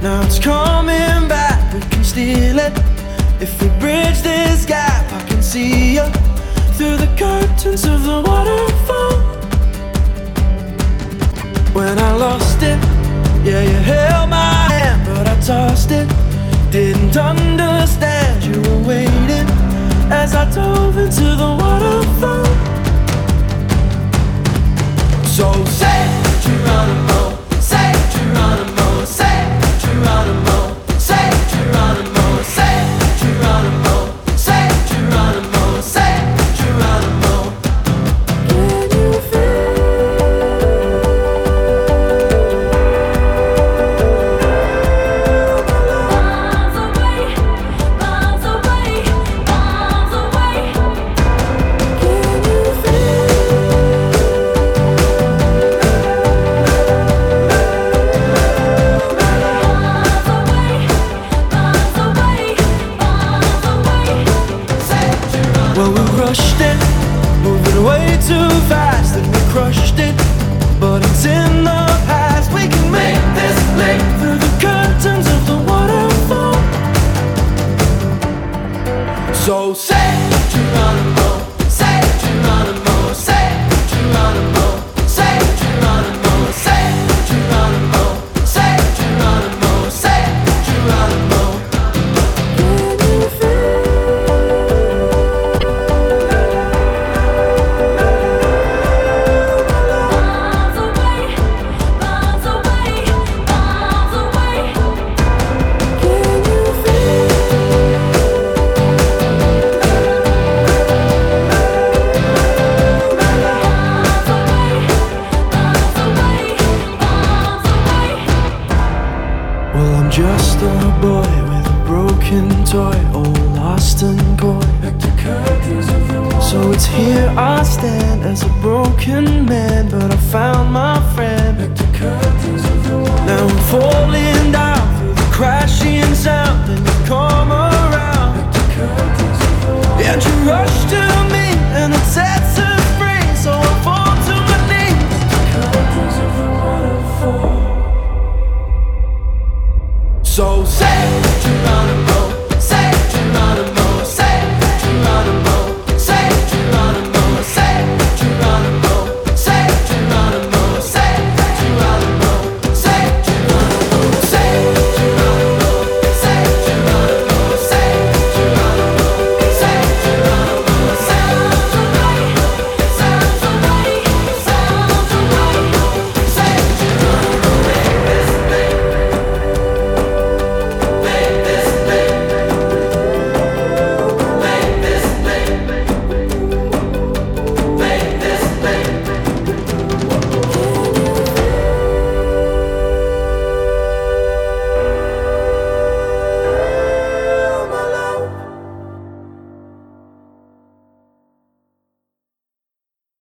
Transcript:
Now it's coming back, we can steal it. If we bridge this gap, I can see you through the curtains of the waterfall. When I lost it, yeah, you held my hand, but I tossed it. Didn't understand you were waiting as I dove into the waterfall. So say Geronimo, say Geronimo, say Geronimo, say Geronimo, say Geronimo, say Geronimo, say Geronimo. Can you feel? Miles away, miles away, miles away. Can you feel? Well, we rushed it, moving way too fast, and we crushed it. But it's in the past. We can make this leap through the curtains of the waterfall. So say Geronimo, say Geronimo, say Geronimo, say Geronimo, say Geronimo, say Geronimo, say Geronimo. Can you feel? Well, I'm just a boy with a broken toy, all lost and coy. So it's here I stand as a broken man, but I found my friend. Now I'm falling down through the crashing sound, and you come around. And you rush to me, and it sets us free. So I fall to my knees. So say Geronimo.